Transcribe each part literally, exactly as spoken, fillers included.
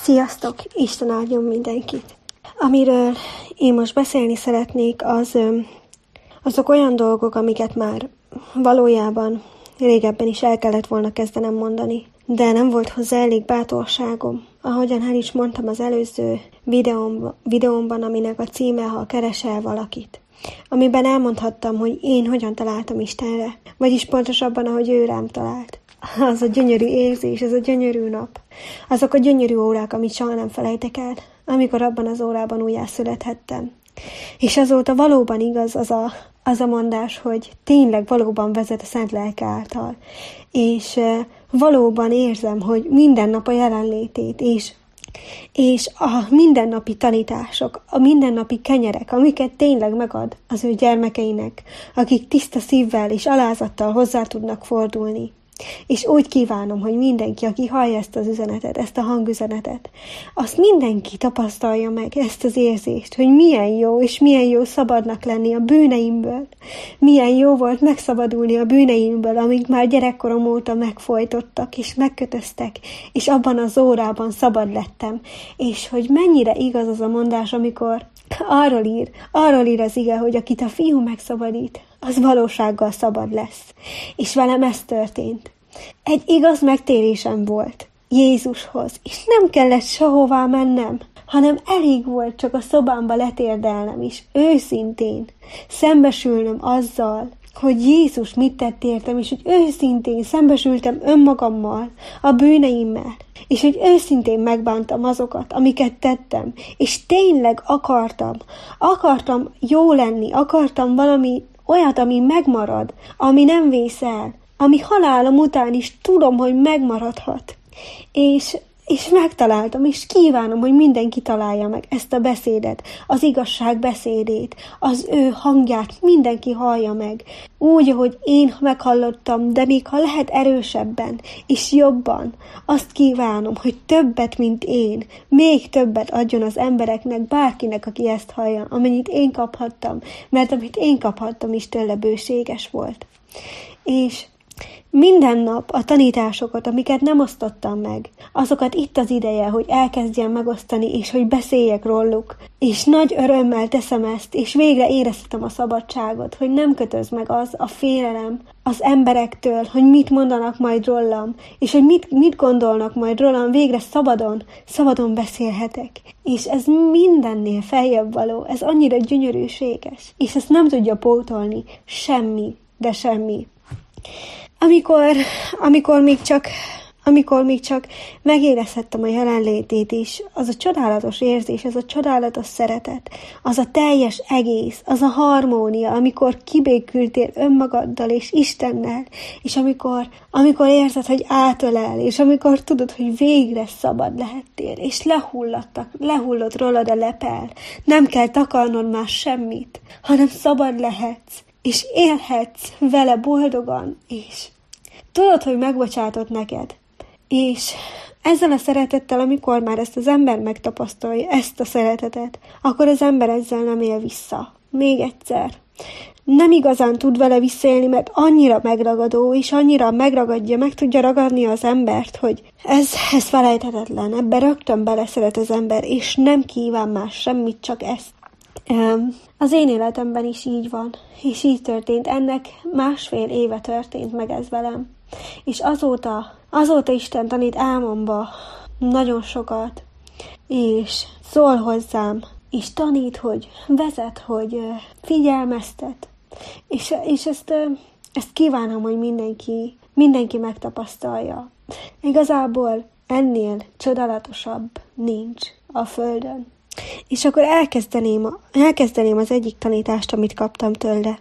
Sziasztok! Isten áldjon mindenkit! Amiről én most beszélni szeretnék, az, azok olyan dolgok, amiket már valójában régebben is el kellett volna kezdenem mondani, de nem volt hozzá elég bátorságom. Ahogyan el is mondtam az előző videómban, videómban, aminek a címe, ha keresel valakit, amiben elmondhattam, hogy én hogyan találtam Istenre, vagyis pontosabban, ahogy ő rám talált. Az a gyönyörű érzés, az a gyönyörű nap, azok a gyönyörű órák, amit soha nem felejtek el, amikor abban az órában újjászülethettem. És azóta valóban igaz az a, az a mondás, hogy tényleg valóban vezet a Szent Lelke által, és e, valóban érzem, hogy minden nap a jelenlétét, és és a mindennapi tanítások, a mindennapi kenyerek, amiket tényleg megad az ő gyermekeinek, akik tiszta szívvel és alázattal hozzá tudnak fordulni. És úgy kívánom, hogy mindenki, aki hallja ezt az üzenetet, ezt a hangüzenetet, azt mindenki tapasztalja meg ezt az érzést, hogy milyen jó, és milyen jó szabadnak lenni a bűneimből. Milyen jó volt megszabadulni a bűneimből, amik már gyerekkorom óta megfojtottak, és megkötöztek, és abban az órában szabad lettem. És hogy mennyire igaz az a mondás, amikor arról ír, arról ír az ige, hogy akit a Fiú megszabadít, az valósággal szabad lesz. És velem ez történt. Egy igaz megtérésem volt Jézushoz, és nem kellett sehová mennem, hanem elég volt csak a szobámba letérdelnem is, őszintén szembesülnöm azzal, hogy Jézus mit tett értem, és hogy őszintén szembesültem önmagammal, a bűneimmel, és hogy őszintén megbántam azokat, amiket tettem, és tényleg akartam, akartam jó lenni, akartam valami olyat, ami megmarad, ami nem vész el, ami halálom után is tudom, hogy megmaradhat. És, és megtaláltam, és kívánom, hogy mindenki találja meg ezt a beszédet, az igazság beszédét, az ő hangját mindenki hallja meg, úgy, ahogy én meghallottam, de még ha lehet erősebben és jobban, azt kívánom, hogy többet, mint én, még többet adjon az embereknek, bárkinek, aki ezt hallja, amennyit én kaphattam, mert amit én kaphattam is tőle bőséges volt. És minden nap a tanításokat, amiket nem osztottam meg, azokat itt az ideje, hogy elkezdjem megosztani, és hogy beszéljek róluk. És nagy örömmel teszem ezt, és végre éreztem a szabadságot, hogy nem kötöz meg az a félelem az emberektől, hogy mit mondanak majd rólam, és hogy mit, mit gondolnak majd rólam, végre szabadon, szabadon beszélhetek. És ez mindennél feljebb való, ez annyira gyönyörűséges, és ezt nem tudja pótolni semmi, de semmi. Amikor, amikor, még csak, amikor még csak megérezhettem a jelenlétét is, az a csodálatos érzés, az a csodálatos szeretet, az a teljes egész, az a harmónia, amikor kibékültél önmagaddal és Istennel, és amikor, amikor érzed, hogy átölel, és amikor tudod, hogy végre szabad lehettél, és lehullattak, lehullott rólad a lepel, nem kell takarnod már semmit, hanem szabad lehetsz, és élhetsz vele boldogan, és tudod, hogy megbocsátott neked. És ezzel a szeretettel, amikor már ezt az ember megtapasztalja, ezt a szeretetet, akkor az ember ezzel nem él vissza. Még egyszer. Nem igazán tud vele visszaélni, mert annyira megragadó, és annyira megragadja, meg tudja ragadni az embert, hogy ez, ez felejthetetlen. Ebben rögtön beleszeret az ember, és nem kíván más semmit, csak ezt. Az én életemben is így van, és így történt. Ennek másfél éve történt meg ez velem. És azóta, azóta Isten tanít álmomba nagyon sokat, és szól hozzám, és tanít, hogy vezet, hogy figyelmeztet. És, és ezt, ezt kívánom, hogy mindenki, mindenki megtapasztalja. Igazából ennél csodálatosabb nincs a Földön. És akkor elkezdeném, elkezdeném az egyik tanítást, amit kaptam tőle.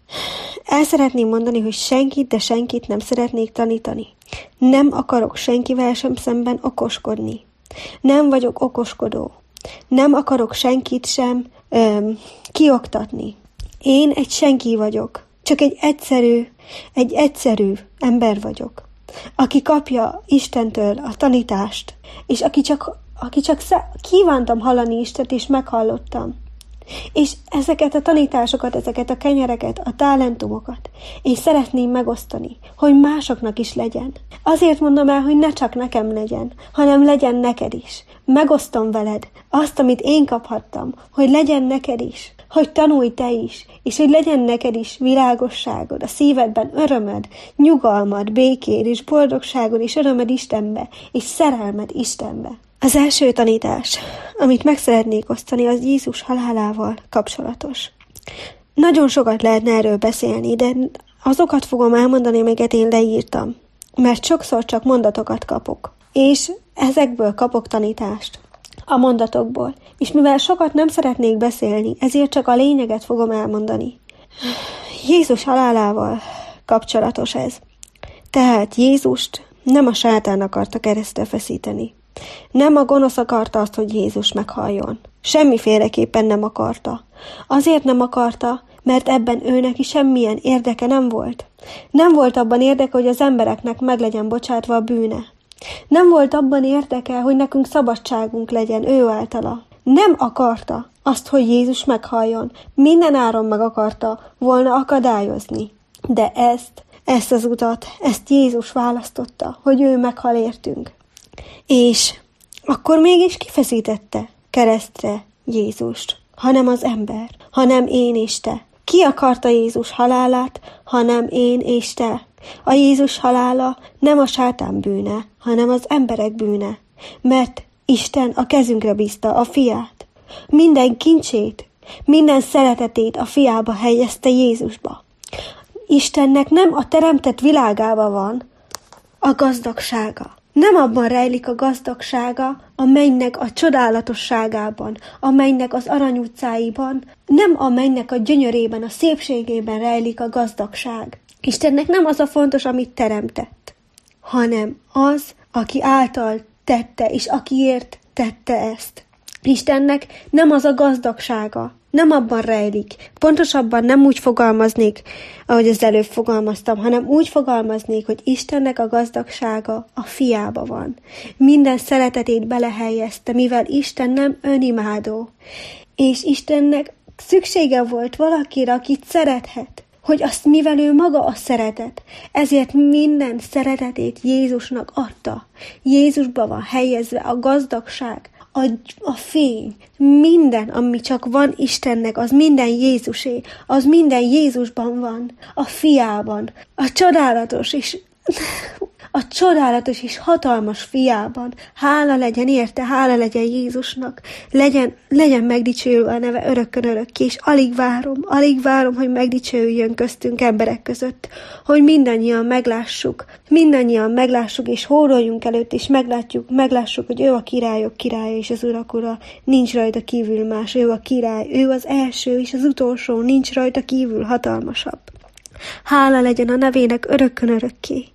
El szeretném mondani, hogy senkit, de senkit nem szeretnék tanítani. Nem akarok senkivel sem szemben okoskodni. Nem vagyok okoskodó. Nem akarok senkit sem öm, kioktatni. Én egy senki vagyok. Csak egy egyszerű, egy egyszerű ember vagyok, aki kapja Istentől a tanítást, és aki csak, aki csak szá- kívántam hallani Istent, és meghallottam. És ezeket a tanításokat, ezeket a kenyereket, a talentumokat én szeretném megosztani, hogy másoknak is legyen. Azért mondom el, hogy ne csak nekem legyen, hanem legyen neked is. Megosztom veled azt, amit én kaphattam, hogy legyen neked is, hogy tanulj te is, és hogy legyen neked is világosságod, a szívedben örömöd, nyugalmad, békéd és boldogságod és örömöd Istenbe, és szerelmed Istenbe. Az első tanítás, amit meg szeretnék osztani, az Jézus halálával kapcsolatos. Nagyon sokat lehetne erről beszélni, de azokat fogom elmondani, amiket én leírtam, mert sokszor csak mondatokat kapok, és ezekből kapok tanítást, a mondatokból. És mivel sokat nem szeretnék beszélni, ezért csak a lényeget fogom elmondani. Jézus halálával kapcsolatos ez. Tehát Jézust nem a sátán akarta keresztre feszíteni. Nem a gonosz akarta azt, hogy Jézus meghalljon. Semmiféleképpen nem akarta. Azért nem akarta, mert ebben ő neki semmilyen érdeke nem volt. Nem volt abban érdeke, hogy az embereknek meg legyen bocsátva a bűne. Nem volt abban érdeke, hogy nekünk szabadságunk legyen ő általa. Nem akarta azt, hogy Jézus meghalljon. Minden áron meg akarta volna akadályozni. De ezt, ezt az utat, ezt Jézus választotta, hogy ő meghal értünk. És akkor mégis kifeszítette keresztre Jézust, hanem az ember, hanem én és te. Ki akarta Jézus halálát, hanem én és te? A Jézus halála nem a sátán bűne, hanem az emberek bűne, mert Isten a kezünkre bízta a fiát. Minden kincsét, minden szeretetét a fiába helyezte Jézusba. Istennek nem a teremtett világában van a gazdagsága. Nem abban rejlik a gazdagsága, a mennynek a csodálatosságában, a mennynek az arany utcáiban, nem a mennynek a gyönyörében, a szépségében rejlik a gazdagság. Istennek nem az a fontos, amit teremtett, hanem az, aki által tette, és akiért tette ezt. Istennek nem az a gazdagsága, nem abban rejlik. Pontosabban nem úgy fogalmaznék, ahogy az előbb fogalmaztam, hanem úgy fogalmaznék, hogy Istennek a gazdagsága a fiába van. Minden szeretetét belehelyezte, mivel Isten nem önimádó. És Istennek szüksége volt valakire, akit szerethet, hogy azt, mivel ő maga a szeretet, ezért minden szeretetét Jézusnak adta. Jézusba van helyezve a gazdagság, A, a fény, minden, ami csak van Istennek, az minden Jézusé, az minden Jézusban van, a fiában, a csodálatos és a csodálatos és hatalmas fiában. Hála legyen érte, hála legyen Jézusnak, legyen, legyen megdicsőülve a neve örökkön örökké, és alig várom, alig várom, hogy megdicsőüljön köztünk emberek között, hogy mindannyian meglássuk, mindannyian meglássuk, és hódoljunk előtt, és meglátjuk, meglássuk, hogy ő a királyok királya, és az urak ura, nincs rajta kívül más, ő a király, ő az első, és az utolsó, nincs rajta kívül hatalmasabb. Hála legyen a nevének örökkön örökké.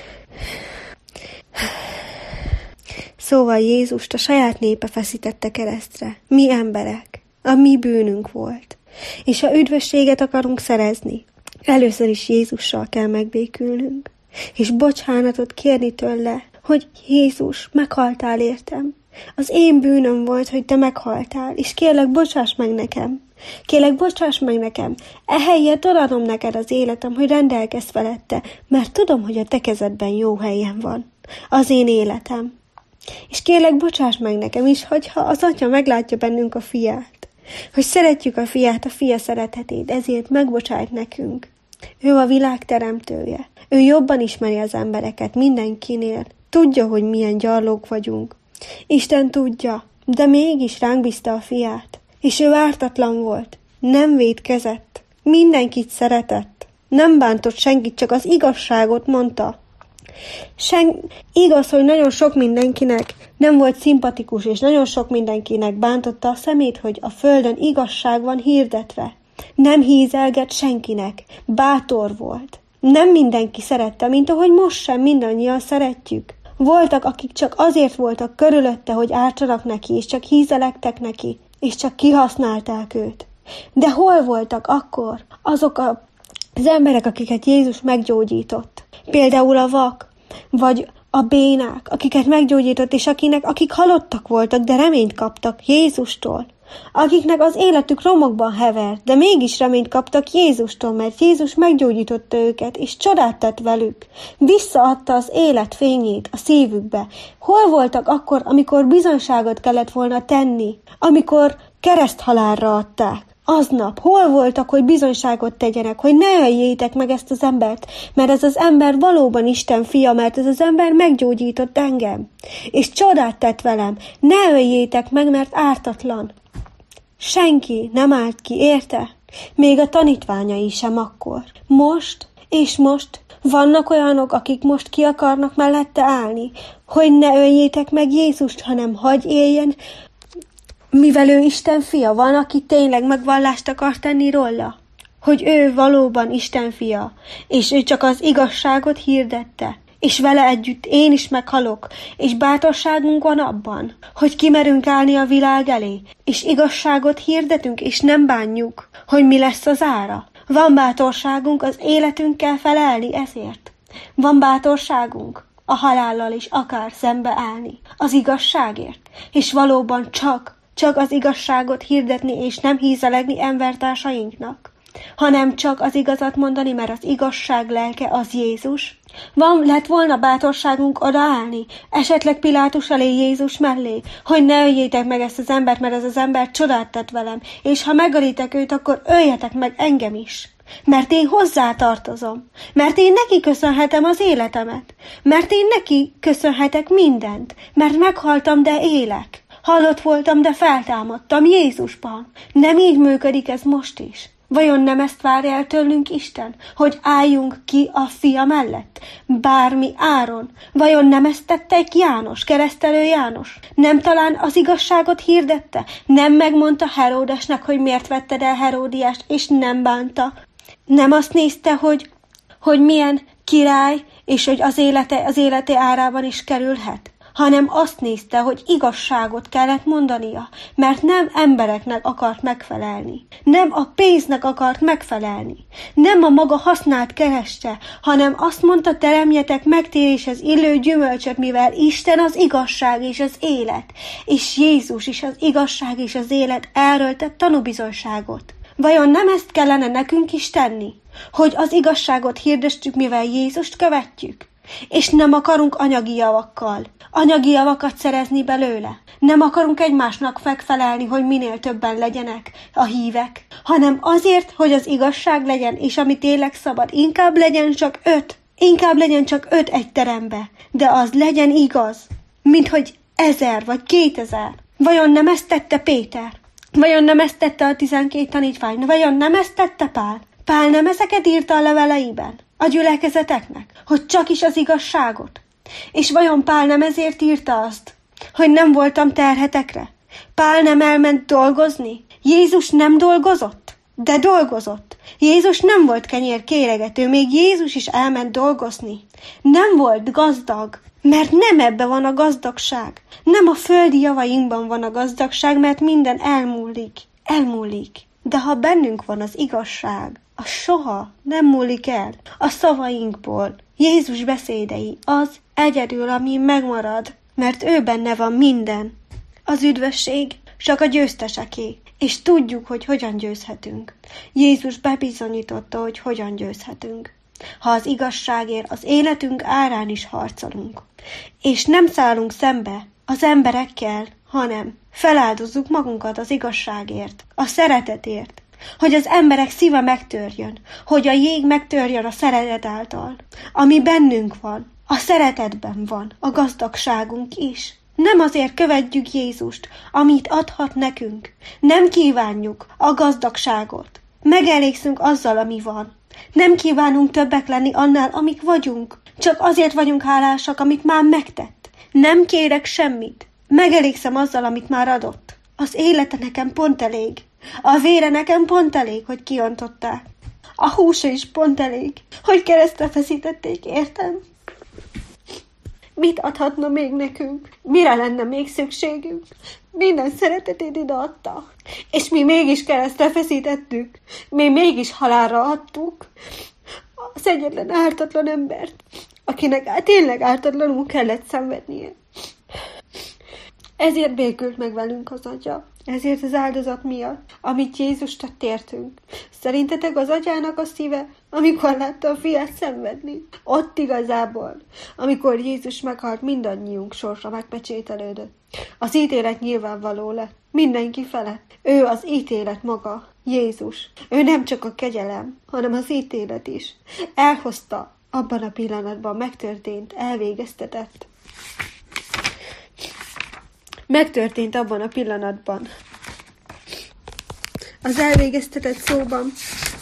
Szóval Jézust a saját népe feszítette keresztre. Mi emberek. A mi bűnünk volt. És ha üdvösséget akarunk szerezni, először is Jézussal kell megbékülnünk. És bocsánatot kérni tőle, hogy Jézus, meghaltál értem. Az én bűnöm volt, hogy te meghaltál, és kérlek, bocsáss meg nekem. Kérlek, bocsáss meg nekem. Ehelyett odaadom neked az életem, hogy rendelkezz felette, mert tudom, hogy a te kezedben jó helyen van. Az én életem. És kérlek, bocsáss meg nekem is, hogyha az Atya meglátja bennünk a fiát. Hogy szeretjük a fiát, a fia szeretetét, ezért megbocsájt nekünk. Ő a világ teremtője. Ő jobban ismeri az embereket mindenkinél. Tudja, hogy milyen gyarlók vagyunk. Isten tudja, de mégis ránk bízta a fiát. És ő ártatlan volt, nem vétkezett, mindenkit szeretett, nem bántott senkit, csak az igazságot mondta. Sen... Igaz, hogy nagyon sok mindenkinek nem volt szimpatikus, és nagyon sok mindenkinek bántotta a szemét, hogy a földön igazság van hirdetve. Nem hízelgett senkinek, bátor volt. Nem mindenki szerette, mint ahogy most sem mindannyian szeretjük. Voltak, akik csak azért voltak körülötte, hogy ártsanak neki, és csak hízelektek neki, és csak kihasználták őt. De hol voltak akkor azok a, az emberek, akiket Jézus meggyógyított? Például a vak, vagy a bénák, akiket meggyógyított, és akinek, akik halottak voltak, de reményt kaptak Jézustól. akiknek az életük romokban hever, de mégis reményt kaptak Jézustól, mert Jézus meggyógyította őket, és csodát tett velük. Visszaadta az élet fényét a szívükbe. Hol voltak akkor, amikor bizonyságot kellett volna tenni, amikor kereszthalálra adták? Aznap hol voltak, hogy bizonyságot tegyenek, hogy ne öljétek meg ezt az embert, mert ez az ember valóban Isten fia, mert ez az ember meggyógyított engem, és csodát tett velem. Ne öljétek meg, mert ártatlan. Senki nem állt ki, érte? Még a tanítványai sem akkor. Most és most vannak olyanok, akik most ki akarnak mellette állni, hogy ne öljétek meg Jézust, hanem hagyj éljen, mivel ő Isten fia. Van, aki tényleg megvallást akar tenni róla, hogy ő valóban Isten fia, és ő csak az igazságot hirdette, és vele együtt én is meghalok, és bátorságunk van abban, hogy kimerünk állni a világ elé, és igazságot hirdetünk, és nem bánjuk, hogy mi lesz az ára. Van bátorságunk az életünkkel felelni ezért. Van bátorságunk a halállal is akár szembe állni, az igazságért, és valóban csak, csak az igazságot hirdetni, és nem hízelegni embertársainknak, hanem csak az igazat mondani, mert az igazság lelke az Jézus. Van, lett volna bátorságunk odaállni, esetleg Pilátus elé, Jézus mellé, hogy ne öljétek meg ezt az embert, mert ez az ember csodát tett velem, és ha megölitek őt, akkor öljetek meg engem is. Mert én hozzá tartozom, mert én neki köszönhetem az életemet, mert én neki köszönhetek mindent, mert meghaltam, de élek. Halott voltam, de feltámadtam Jézusban. Nem így működik ez most is? Vajon nem ezt várja el tőlünk Isten, hogy álljunk ki a fia mellett, bármi áron? Vajon nem ezt tette egy János, keresztelő János? Nem talán az igazságot hirdette? Nem megmondta Heródesnek, hogy miért vetted el Heródiást, és nem bánta? Nem azt nézte, hogy, hogy milyen király, és hogy az élete, az élete árában is kerülhet? Hanem azt nézte, hogy igazságot kellett mondania, mert nem embereknek akart megfelelni, nem a pénznek akart megfelelni, nem a maga hasznát kereste, hanem azt mondta, teremjetek megtéréshez illő gyümölcsöt, mivel Isten az igazság és az élet, és Jézus is az igazság és az élet, erről tett tanúbizonyságot. Vajon nem ezt kellene nekünk is tenni, hogy az igazságot hirdessük, mivel Jézust követjük? És nem akarunk anyagi javakkal, anyagi javakat szerezni belőle. Nem akarunk egymásnak megfelelni, hogy minél többen legyenek a hívek, hanem azért, hogy az igazság legyen, és ami tényleg szabad, inkább legyen csak öt, inkább legyen csak öt egy terembe, de az legyen igaz, mint hogy ezer vagy kétezer. Vajon nem ezt tette Péter? Vajon nem ezt tette a tizenkét tanítvány? Vajon nem ezt tette Pál? Pál nem ezeket írta a leveleiben a gyülekezeteknek, hogy csak is az igazságot? És vajon Pál nem ezért írta azt, hogy nem voltam terhetekre? Pál nem elment dolgozni? Jézus nem dolgozott? De dolgozott. Jézus nem volt kenyér kéregető, még Jézus is elment dolgozni. Nem volt gazdag, mert nem ebbe van a gazdagság. Nem a földi javainkban van a gazdagság, mert minden elmúlik. Elmúlik. De ha bennünk van az igazság, az soha nem múlik el. A szavainkból, Jézus beszédei, az egyedül, ami megmarad, mert ő benne van minden. Az üdvösség csak a győzteseké, és tudjuk, hogy hogyan győzhetünk. Jézus bebizonyította, hogy hogyan győzhetünk. Ha az igazságért az életünk árán is harcolunk, és nem szállunk szembe az emberekkel, hanem feláldozzuk magunkat az igazságért, a szeretetért, hogy az emberek szíve megtörjön, hogy a jég megtörjön a szeretet által, ami bennünk van, a szeretetben van a gazdagságunk is. Nem azért követjük Jézust, amit adhat nekünk. Nem kívánjuk a gazdagságot. Megelégszünk azzal, ami van. Nem kívánunk többek lenni annál, amik vagyunk. Csak azért vagyunk hálásak, amit már megtett. Nem kérek semmit. Megelégszem azzal, amit már adott. Az élete nekem pont elég. A vére nekem pont elég, hogy kiontották. A húsa is pont elég, hogy keresztre feszítették, értem? Mit adhatna még nekünk? Mire lenne még szükségünk? Minden szeretetét ideadta. És mi mégis keresztre feszítettük. Mi mégis halálra adtuk. Az egyetlen ártatlan embert, akinek tényleg ártatlanul kellett szenvednie. Ezért békült meg velünk az Atya. Ezért az áldozat miatt, amit Jézus tett értünk. Szerintetek az Atyának a szíve, amikor látta a fiát szenvedni? Ott igazából, amikor Jézus meghalt, mindannyiunk sorsa megpecsételődött. Az ítélet nyilvánvaló lett. Mindenki felett. Ő az ítélet maga, Jézus. Ő nem csak a kegyelem, hanem az ítélet is. Elhozta, abban a pillanatban megtörtént, elvégeztetett. Megtörtént abban a pillanatban. Az elvégeztetett szóban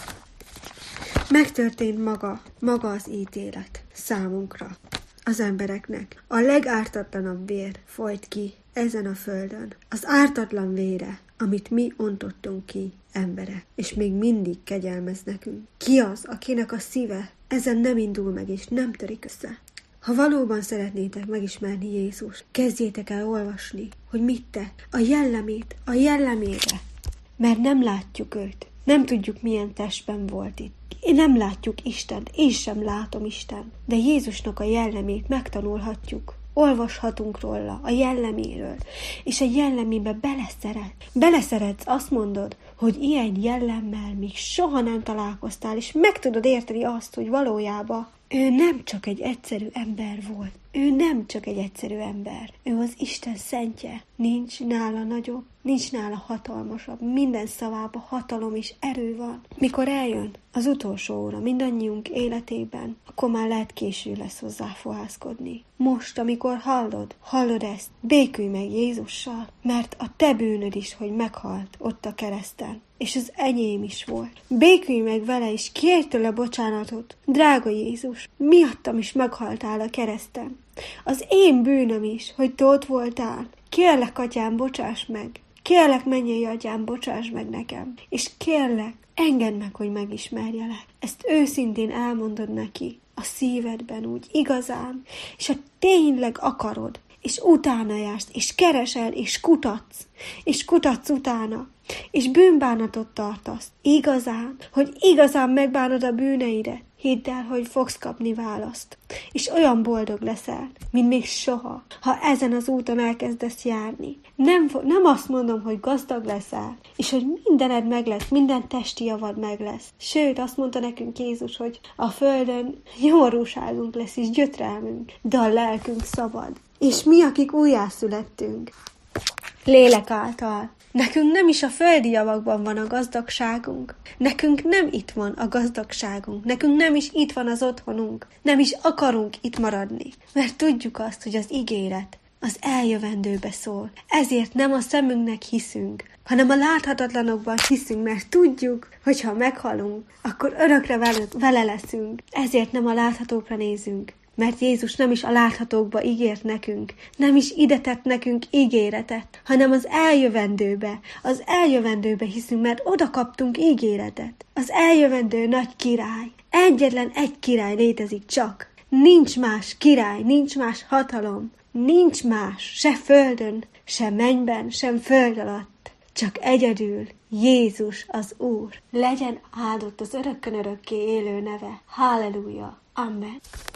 megtörtént maga, maga az ítélet számunkra, az embereknek. A legártatlanabb vér folyt ki ezen a földön. Az ártatlan vére, amit mi ontottunk ki, emberek, és még mindig kegyelmez nekünk. Ki az, akinek a szíve ezen nem indul meg és nem törik össze? Ha valóban szeretnétek megismerni Jézus, kezdjétek el olvasni, hogy mit tett, a jellemét, a jellemére, mert nem látjuk őt, nem tudjuk milyen testben volt itt. Nem látjuk Istent, én sem látom Isten, de Jézusnak a jellemét megtanulhatjuk. Olvashatunk róla, a jelleméről, és a jellemébe beleszeret. Beleszeretsz, azt mondod, hogy ilyen jellemmel még soha nem találkoztál, és meg tudod érteni azt, hogy valójában ő nem csak egy egyszerű ember volt. Ő nem csak egy egyszerű ember. Ő az Isten szentje. Nincs nála nagyobb, nincs nála hatalmasabb. Minden szavában hatalom és erő van. Mikor eljön az utolsó óra mindannyiunk életében, akkor már lehet késő lesz hozzá fohászkodni. Most, amikor hallod, hallod ezt, békülj meg Jézussal, mert a te bűnöd is, hogy meghalt ott a kereszten, és az enyém is volt. Békülj meg vele, és kérj tőle bocsánatot. Drága Jézus, miattam is meghaltál a kereszten. Az én bűnöm is, hogy te ott voltál. Kérlek, Atyám, bocsáss meg. Kérlek, mennyei Atyám, bocsáss meg nekem. És kérlek, engedd meg, hogy megismerjelek. Ezt őszintén elmondod neki, a szívedben úgy igazán, és ha tényleg akarod, és utána jársz, és keresel, és kutatsz, és kutatsz utána, és bűnbánatot tartasz, igazán, hogy igazán megbánod a bűneidet, hidd el, hogy fogsz kapni választ, és olyan boldog leszel, mint még soha, ha ezen az úton elkezdesz járni. Nem, nem azt mondom, hogy gazdag leszel, és hogy mindened meg lesz, minden testi javad meg lesz. Sőt, azt mondta nekünk Jézus, hogy a földön nyomorúságunk lesz, és gyötrelmünk, de a lelkünk szabad. És mi, akik újjászülettünk, lélek által, nekünk nem is a földi javakban van a gazdagságunk. Nekünk nem itt van a gazdagságunk. Nekünk nem is itt van az otthonunk. Nem is akarunk itt maradni. Mert tudjuk azt, hogy az ígéret az eljövendőbe szól. Ezért nem a szemünknek hiszünk, hanem a láthatatlanokban hiszünk, mert tudjuk, hogy ha meghalunk, akkor örökre vele, vele leszünk. Ezért nem a láthatókra nézünk, mert Jézus nem is a láthatókba ígért nekünk, nem is ide tett nekünk ígéretet, hanem az eljövendőbe, az eljövendőbe hiszünk, mert oda kaptunk ígéretet. Az eljövendő nagy király, egyetlen egy király létezik csak. Nincs más király, nincs más hatalom, nincs más, se földön, se mennyben, sem föld alatt, csak egyedül Jézus az Úr. Legyen áldott az örökkön örökké élő neve. Halleluja! Amen.